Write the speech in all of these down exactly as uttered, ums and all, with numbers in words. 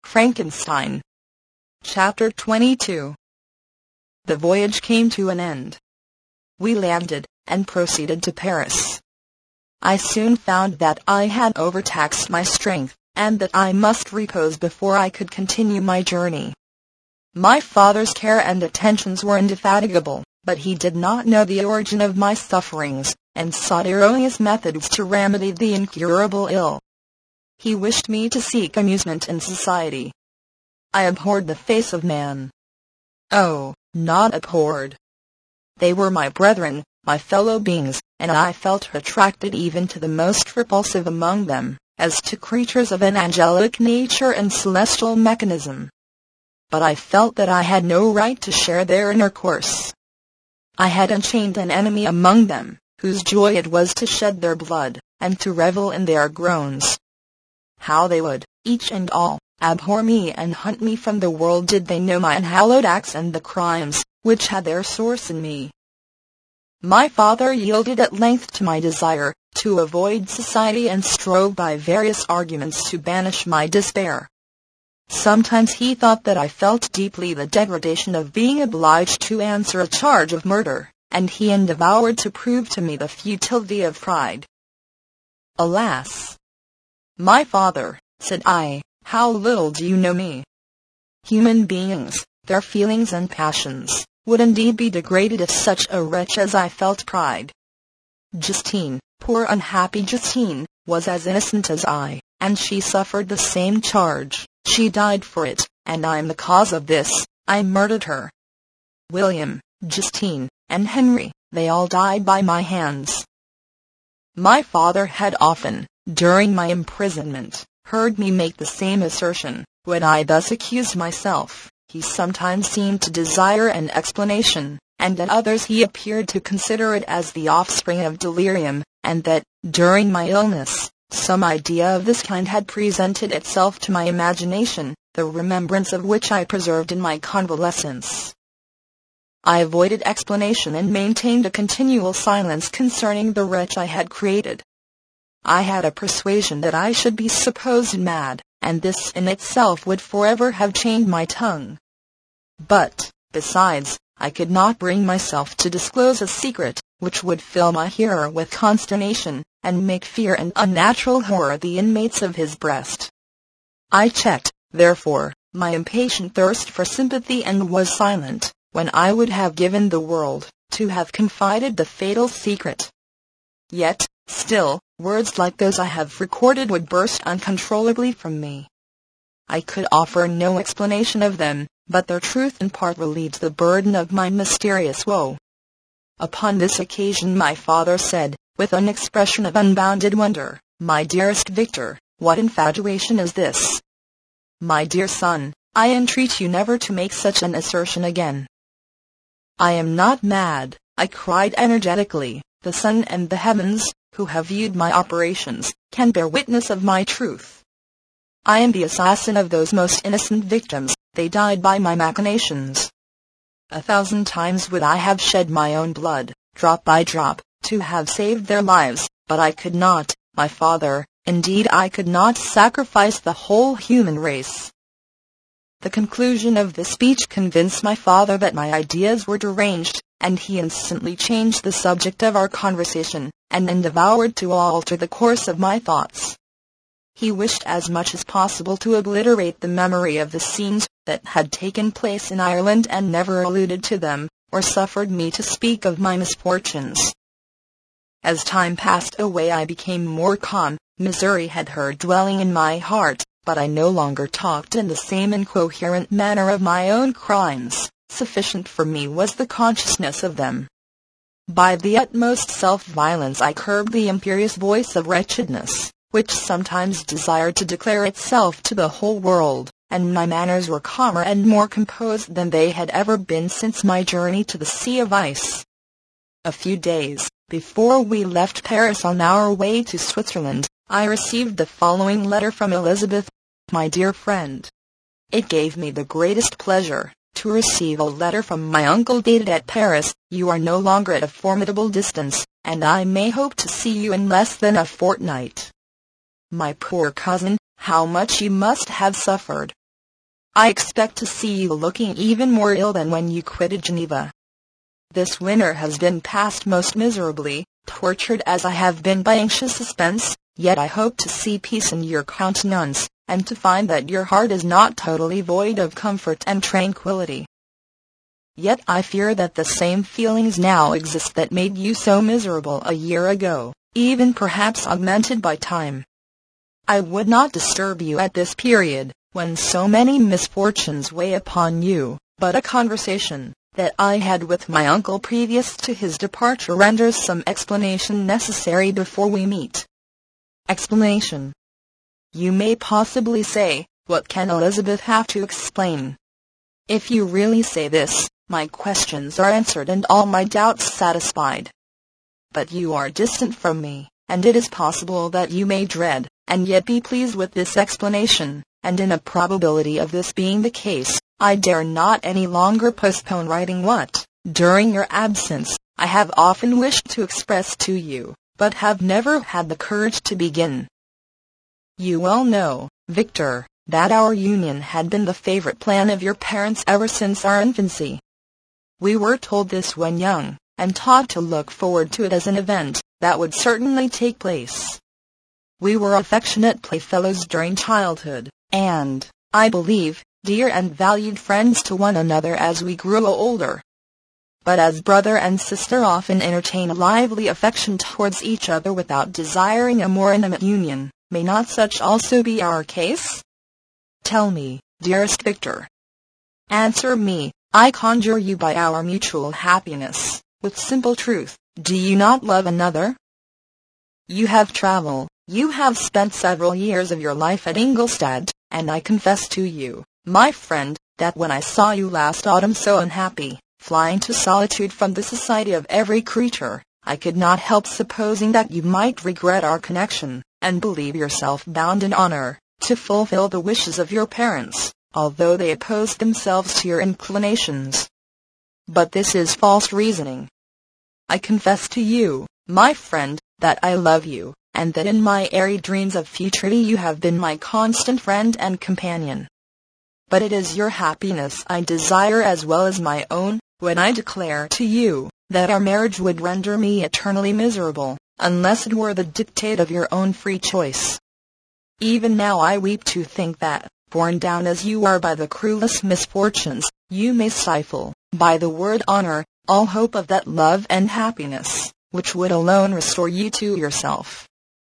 Frankenstein. Chapter twenty-two. The voyage came to an end. We landed, and proceeded to Paris. I soon found that I had overtaxed my strength, and that I must repose before I could continue my journey. My father's care and attentions were indefatigable, but he did not know the origin of my sufferings, and sought erroneous methods to remedy the incurable ill. He wished me to seek amusement in society. I abhorred the face of man. Oh, not abhorred. They were my brethren, my fellow beings, and I felt attracted even to the most repulsive among them, as to creatures of an angelic nature and celestial mechanism. But I felt that I had no right to share their intercourse. I had enchained an enemy among them, whose joy it was to shed their blood, and to revel in their groans. How they would, each and all, abhor me and hunt me from the world did they know my unhallowed acts and the crimes, which had their source in me. My father yielded at length to my desire to avoid society and strove by various arguments to banish my despair. Sometimes he thought that I felt deeply the degradation of being obliged to answer a charge of murder, and he endeavored to prove to me the futility of pride. Alas! My father, said I, how little do you know me? Human beings, their feelings and passions, would indeed be degraded if such a wretch as I felt pride. Justine, poor unhappy Justine, was as innocent as I, and she suffered the same charge. She died for it, and I am the cause of this. I murdered her. William, Justine, and Henry, they all died by my hands. My father had often, during my imprisonment, heard me make the same assertion. When I thus accused myself, he sometimes seemed to desire an explanation, and at others he appeared to consider it as the offspring of delirium, and that, during my illness, some idea of this kind had presented itself to my imagination, the remembrance of which I preserved in my convalescence. I avoided explanation and maintained a continual silence concerning the wretch I had created. I had a persuasion that I should be supposed mad, and this in itself would forever have chained my tongue. But, besides, I could not bring myself to disclose a secret, which would fill my hearer with consternation, and make fear and unnatural horror the inmates of his breast. I checked, therefore, my impatient thirst for sympathy and was silent, when I would have given the world to have confided the fatal secret. Yet, still, words like those I have recorded would burst uncontrollably from me. I could offer no explanation of them, but their truth in part relieved the burden of my mysterious woe. Upon this occasion my father said, with an expression of unbounded wonder, "My dearest Victor, what infatuation is this? My dear son, I entreat you never to make such an assertion again." "I am not mad," I cried energetically. "The sun and the heavens, who have viewed my operations, can bear witness of my truth. I am the assassin of those most innocent victims. They died by my machinations. A thousand times would I have shed my own blood, drop by drop, to have saved their lives, but I could not, my father, indeed I could not sacrifice the whole human race." The conclusion of this speech convinced my father that my ideas were deranged, and he instantly changed the subject of our conversation, and endeavored to alter the course of my thoughts. He wished as much as possible to obliterate the memory of the scenes that had taken place in Ireland and never alluded to them, or suffered me to speak of my misfortunes. As time passed away I became more calm. Misery had her dwelling in my heart, but I no longer talked in the same incoherent manner of my own crimes. Sufficient for me was the consciousness of them. By the utmost self-violence I curbed the imperious voice of wretchedness, which sometimes desired to declare itself to the whole world, and my manners were calmer and more composed than they had ever been since my journey to the Sea of Ice. A few days before we left Paris on our way to Switzerland, I received the following letter from Elizabeth, my dear friend. It gave me the greatest pleasure to receive a letter from my uncle dated at Paris. "You are no longer at a formidable distance, and I may hope to see you in less than a fortnight. My poor cousin, how much you must have suffered! I expect to see you looking even more ill than when you quitted Geneva. This winter has been passed most miserably, tortured as I have been by anxious suspense, yet I hope to see peace in your countenance, and to find that your heart is not totally void of comfort and tranquility. Yet I fear that the same feelings now exist that made you so miserable a year ago, even perhaps augmented by time. I would not disturb you at this period, when so many misfortunes weigh upon you, but a conversation that I had with my uncle previous to his departure renders some explanation necessary before we meet. Explanation. You may possibly say, what can Elizabeth have to explain? If you really say this, my questions are answered and all my doubts satisfied. But you are distant from me, and it is possible that you may dread, and yet be pleased with this explanation, and in a probability of this being the case, I dare not any longer postpone writing what, during your absence, I have often wished to express to you, but have never had the courage to begin. You well know, Victor, that our union had been the favorite plan of your parents ever since our infancy. We were told this when young, and taught to look forward to it as an event that would certainly take place. We were affectionate playfellows during childhood, and, I believe, dear and valued friends to one another as we grew older. But as brother and sister often entertain a lively affection towards each other without desiring a more intimate union, may not such also be our case? Tell me, dearest Victor. Answer me, I conjure you by our mutual happiness, with simple truth, do you not love another? You have traveled, you have spent several years of your life at Ingolstadt, and I confess to you, my friend, that when I saw you last autumn so unhappy, flying to solitude from the society of every creature, I could not help supposing that you might regret our connection, and believe yourself bound in honor to fulfill the wishes of your parents, although they opposed themselves to your inclinations. But this is false reasoning. I confess to you, my friend, that I love you, and that in my airy dreams of futurity you have been my constant friend and companion. But it is your happiness I desire as well as my own, when I declare to you that our marriage would render me eternally miserable, unless it were the dictate of your own free choice. Even now I weep to think that, borne down as you are by the cruelest misfortunes, you may stifle, by the word honor, all hope of that love and happiness, which would alone restore you to yourself.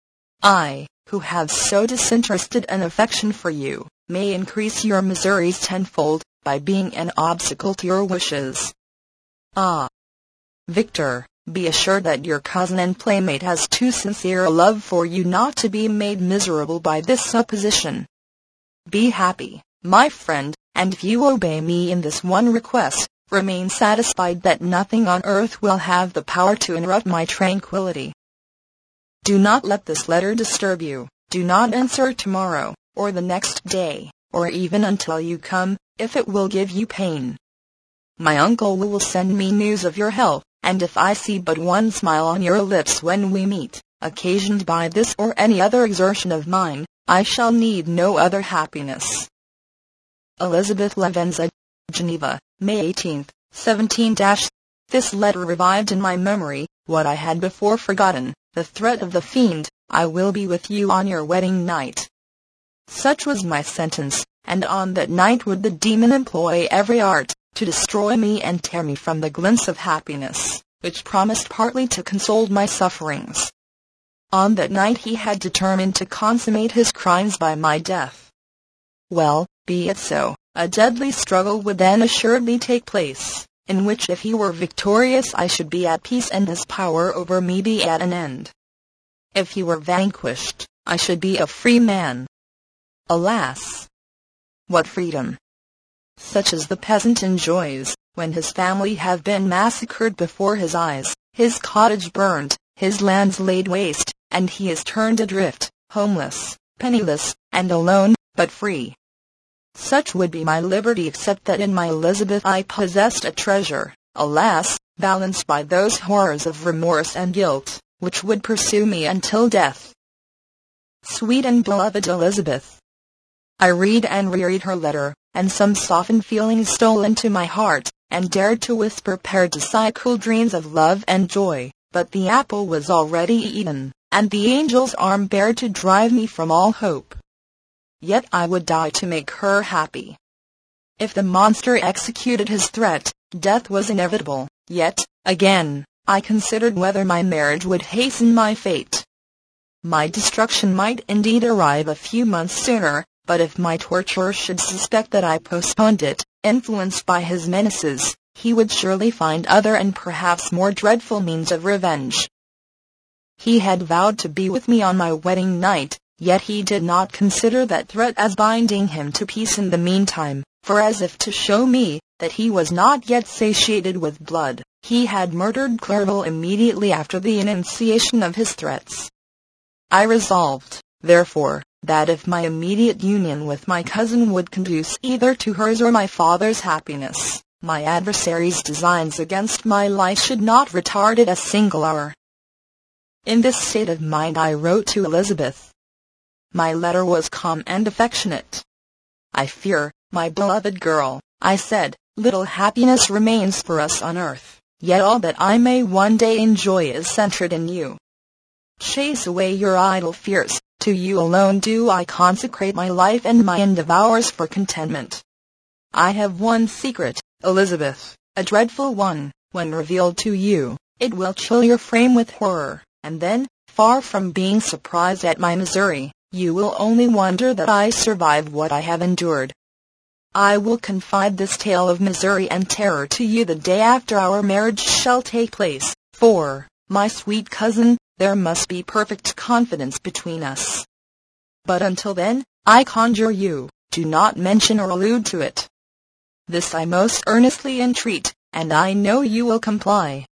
I, who have so disinterested an affection for you, may increase your miseries tenfold, by being an obstacle to your wishes. Ah! Victor, be assured that your cousin and playmate has too sincere a love for you not to be made miserable by this supposition. Be happy, my friend, and if you obey me in this one request, remain satisfied that nothing on earth will have the power to interrupt my tranquility. Do not let this letter disturb you, do not answer tomorrow, or the next day, or even until you come, if it will give you pain. My uncle will send me news of your health, and if I see but one smile on your lips when we meet, occasioned by this or any other exertion of mine, I shall need no other happiness. Elizabeth Lavenza, Geneva, May eighteenth, seventeen This letter revived in my memory what I had before forgotten, the threat of the fiend, I will be with you on your wedding night. Such was my sentence, and on that night would the demon employ every art, to destroy me and tear me from the glimpse of happiness, which promised partly to console my sufferings. On that night he had determined to consummate his crimes by my death. Well, be it so, a deadly struggle would then assuredly take place, in which if he were victorious I should be at peace and his power over me be at an end. If he were vanquished, I should be a free man. Alas! What freedom! Such as the peasant enjoys, when his family have been massacred before his eyes, his cottage burned, his lands laid waste, and he is turned adrift, homeless, penniless, and alone, but free. Such would be my liberty except that in my Elizabeth I possessed a treasure, alas, balanced by those horrors of remorse and guilt, which would pursue me until death. Sweet and beloved Elizabeth! I read and reread her letter, and some softened feelings stole into my heart, and dared to whisper paradisiacal dreams of love and joy. But the apple was already eaten, and the angel's arm bared to drive me from all hope. Yet I would die to make her happy. If the monster executed his threat, death was inevitable. Yet, again, I considered whether my marriage would hasten my fate. My destruction might indeed arrive a few months sooner, but if my torturer should suspect that I postponed it, influenced by his menaces, he would surely find other and perhaps more dreadful means of revenge. He had vowed to be with me on my wedding night, yet he did not consider that threat as binding him to peace in the meantime, for as if to show me that he was not yet satiated with blood, he had murdered Clerval immediately after the enunciation of his threats. I resolved, therefore, that if my immediate union with my cousin would conduce either to hers or my father's happiness, my adversary's designs against my life should not retard it a single hour. In this state of mind I wrote to Elizabeth. My letter was calm and affectionate. I fear, my beloved girl, I said, little happiness remains for us on earth, yet all that I may one day enjoy is centered in you. Chase away your idle fears, to you alone do I consecrate my life and my endeavors for contentment. I have one secret, Elizabeth, a dreadful one. When revealed to you, it will chill your frame with horror, and then, far from being surprised at my misery, you will only wonder that I survive what I have endured. I will confide this tale of misery and terror to you the day after our marriage shall take place, for, my sweet cousin, there must be perfect confidence between us. But until then, I conjure you, do not mention or allude to it. This I most earnestly entreat, and I know you will comply.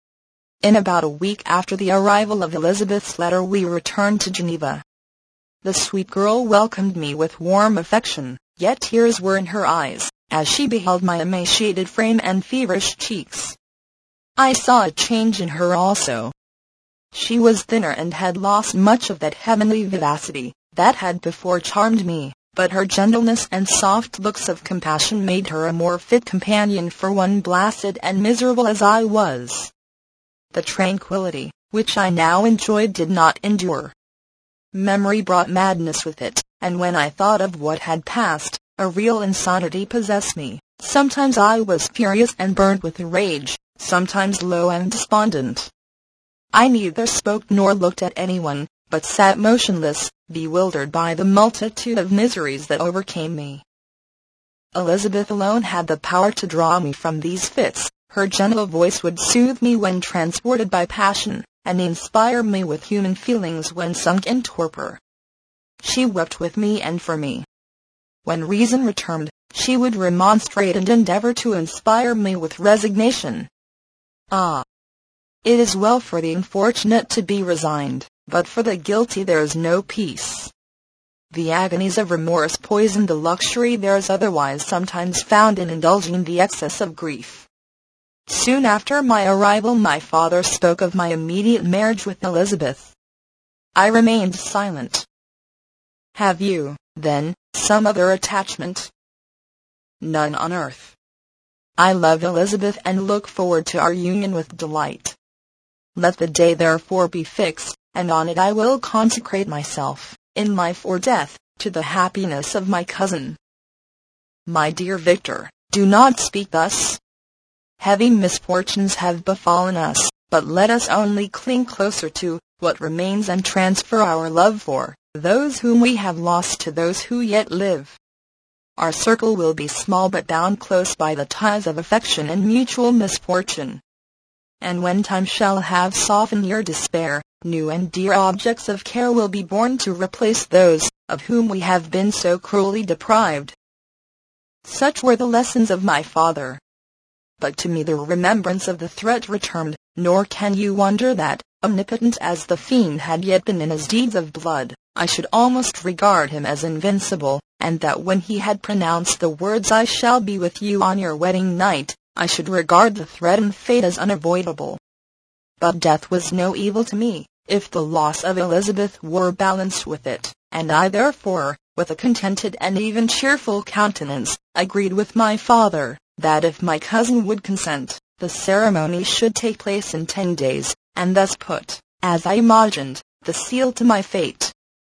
In about a week after the arrival of Elizabeth's letter we returned to Geneva. The sweet girl welcomed me with warm affection, yet tears were in her eyes, as she beheld my emaciated frame and feverish cheeks. I saw a change in her also. She was thinner and had lost much of that heavenly vivacity that had before charmed me, but her gentleness and soft looks of compassion made her a more fit companion for one blasted and miserable as I was. The tranquility, which I now enjoyed, did not endure. Memory brought madness with it, and when I thought of what had passed, a real insanity possessed me. Sometimes I was furious and burned with rage, sometimes low and despondent. I neither spoke nor looked at anyone, but sat motionless, bewildered by the multitude of miseries that overcame me. Elizabeth alone had the power to draw me from these fits. Her gentle voice would soothe me when transported by passion, and inspire me with human feelings when sunk in torpor. She wept with me and for me. When reason returned, she would remonstrate and endeavor to inspire me with resignation. Ah! It is well for the unfortunate to be resigned, but for the guilty there is no peace. The agonies of remorse poison the luxury there is otherwise sometimes found in indulging the excess of grief. Soon after my arrival my father spoke of my immediate marriage with Elizabeth. I remained silent. Have you, then, some other attachment? None on earth. I love Elizabeth and look forward to our union with delight. Let the day therefore be fixed, and on it I will consecrate myself, in life or death, to the happiness of my cousin. My dear Victor, do not speak thus. Heavy misfortunes have befallen us, but let us only cling closer to what remains and transfer our love for those whom we have lost to those who yet live. Our circle will be small but bound close by the ties of affection and mutual misfortune. And when time shall have softened your despair, new and dear objects of care will be born to replace those of whom we have been so cruelly deprived. Such were the lessons of my father. But to me the remembrance of the threat returned, nor can you wonder that, omnipotent as the fiend had yet been in his deeds of blood, I should almost regard him as invincible, and that when he had pronounced the words "I shall be with you on your wedding night," I should regard the threatened fate as unavoidable. But death was no evil to me, if the loss of Elizabeth were balanced with it, and I therefore, with a contented and even cheerful countenance, agreed with my father, that if my cousin would consent, the ceremony should take place in ten days, and thus put, as I imagined, the seal to my fate.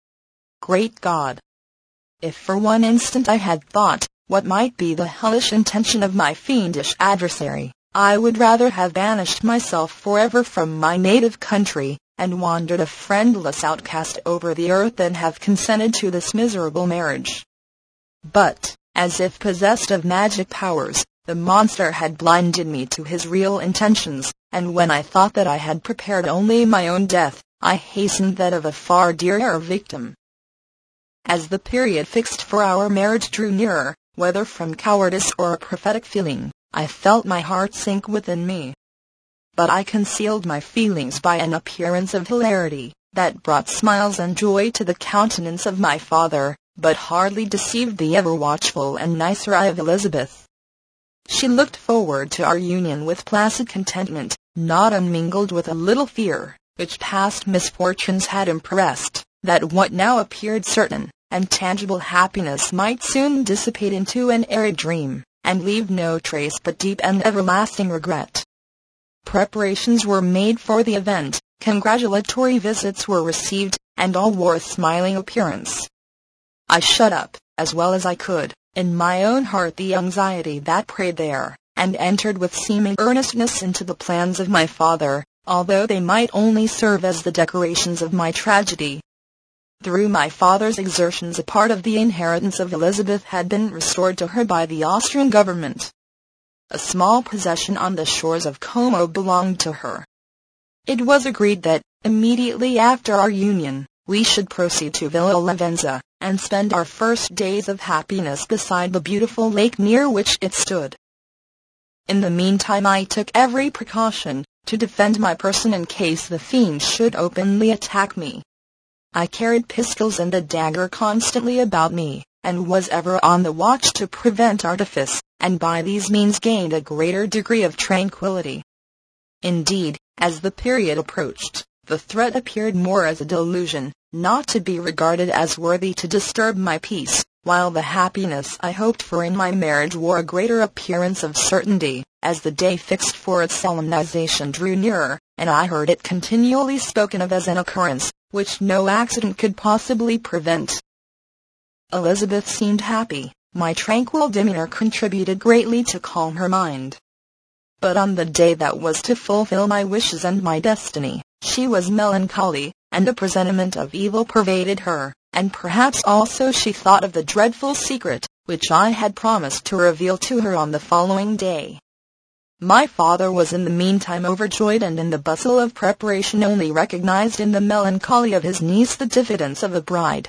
Great God! If for one instant I had thought what might be the hellish intention of my fiendish adversary, I would rather have banished myself forever from my native country, and wandered a friendless outcast over the earth than have consented to this miserable marriage. But, as if possessed of magic powers, the monster had blinded me to his real intentions, and when I thought that I had prepared only my own death, I hastened that of a far dearer victim. As the period fixed for our marriage drew nearer, whether from cowardice or a prophetic feeling, I felt my heart sink within me. But I concealed my feelings by an appearance of hilarity, that brought smiles and joy to the countenance of my father, but hardly deceived the ever-watchful and nicer eye of Elizabeth. She looked forward to our union with placid contentment, not unmingled with a little fear, which past misfortunes had impressed, that what now appeared certain and tangible happiness might soon dissipate into an airy dream, and leave no trace but deep and everlasting regret. Preparations were made for the event, congratulatory visits were received, and all wore a smiling appearance. I shut up, as well as I could, in my own heart the anxiety that preyed there, and entered with seeming earnestness into the plans of my father, although they might only serve as the decorations of my tragedy. Through my father's exertions a part of the inheritance of Elizabeth had been restored to her by the Austrian government. A small possession on the shores of Como belonged to her. It was agreed that, immediately after our union, we should proceed to Villa Lavenza, and spend our first days of happiness beside the beautiful lake near which it stood. In the meantime I took every precaution to defend my person in case the fiend should openly attack me. I carried pistols and a dagger constantly about me, and was ever on the watch to prevent artifice, and by these means gained a greater degree of tranquillity. Indeed, as the period approached, the threat appeared more as a delusion, not to be regarded as worthy to disturb my peace, while the happiness I hoped for in my marriage wore a greater appearance of certainty, as the day fixed for its solemnization drew nearer, and I heard it continually spoken of as an occurrence which no accident could possibly prevent. Elizabeth seemed happy. My tranquil demeanor contributed greatly to calm her mind. But on the day that was to fulfill my wishes and my destiny, she was melancholy, and a presentiment of evil pervaded her, and perhaps also she thought of the dreadful secret, which I had promised to reveal to her on the following day. My father was in the meantime overjoyed, and in the bustle of preparation only recognized in the melancholy of his niece the diffidence of a bride.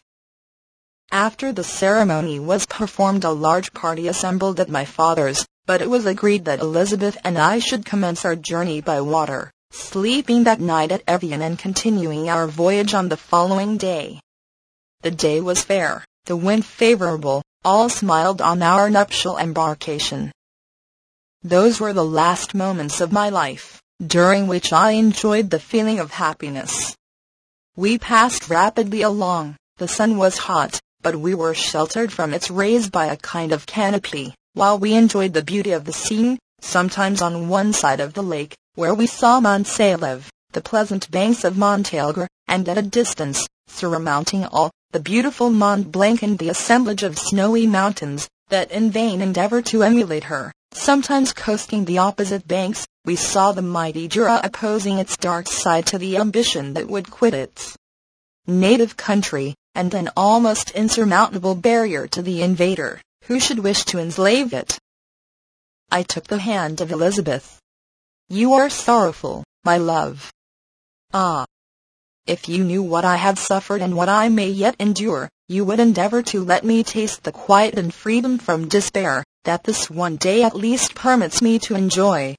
After the ceremony was performed a large party assembled at my father's, but it was agreed that Elizabeth and I should commence our journey by water, sleeping that night at Evian and continuing our voyage on the following day. The day was fair, the wind favorable, all smiled on our nuptial embarkation. Those were the last moments of my life, during which I enjoyed the feeling of happiness. We passed rapidly along. The sun was hot, but we were sheltered from its rays by a kind of canopy, while we enjoyed the beauty of the scene, sometimes on one side of the lake, where we saw Mont Salève, the pleasant banks of Montélimar, and at a distance, surmounting all, the beautiful Mont Blanc and the assemblage of snowy mountains, that in vain endeavor to emulate her. Sometimes coasting the opposite banks, we saw the mighty Jura opposing its dark side to the ambition that would quit its native country, and an almost insurmountable barrier to the invader, who should wish to enslave it. I took the hand of Elizabeth. "You are sorrowful, my love. Ah! If you knew what I have suffered and what I may yet endure, you would endeavor to let me taste the quiet and freedom from despair that this one day at least permits me to enjoy."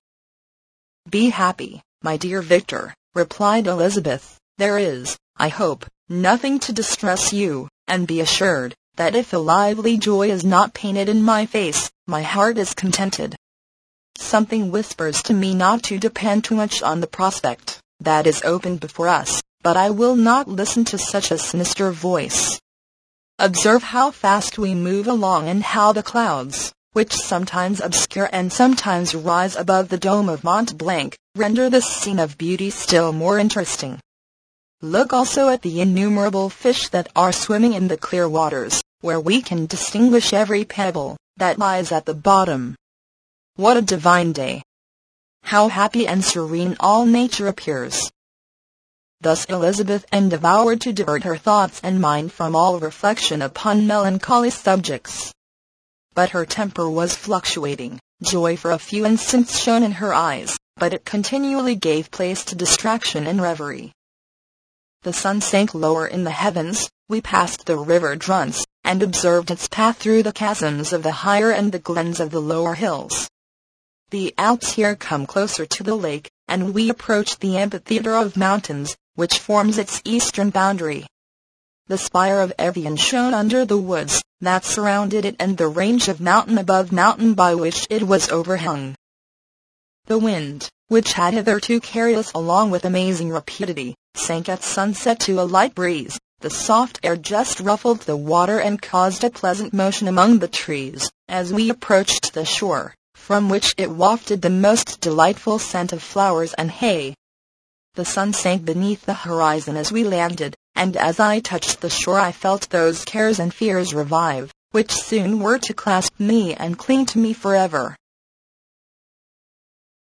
"Be happy, my dear Victor," replied Elizabeth. "There is, I hope, nothing to distress you, and be assured that if a lively joy is not painted in my face, my heart is contented. Something whispers to me not to depend too much on the prospect that is open before us, but I will not listen to such a sinister voice. Observe how fast we move along and how the clouds, which sometimes obscure and sometimes rise above the dome of Mont Blanc, render this scene of beauty still more interesting. Look also at the innumerable fish that are swimming in the clear waters, where we can distinguish every pebble that lies at the bottom. What a divine day! How happy and serene all nature appears! Thus Elizabeth endeavored to divert her thoughts and mind from all reflection upon melancholy subjects. But her temper was fluctuating. Joy for a few instants shone in her eyes, but it continually gave place to distraction and reverie. The sun sank lower in the heavens, we passed the river Drance, and observed its path through the chasms of the higher and the glens of the lower hills. The Alps here come closer to the lake, and we approached the amphitheater of mountains, which forms its eastern boundary. The spire of Evian shone under the woods that surrounded it and the range of mountain above mountain by which it was overhung. The wind, which had hitherto carried us along with amazing rapidity, sank at sunset to a light breeze. The soft air just ruffled the water and caused a pleasant motion among the trees, as we approached the shore, from which it wafted the most delightful scent of flowers and hay. The sun sank beneath the horizon as we landed, and as I touched the shore I felt those cares and fears revive, which soon were to clasp me and cling to me forever.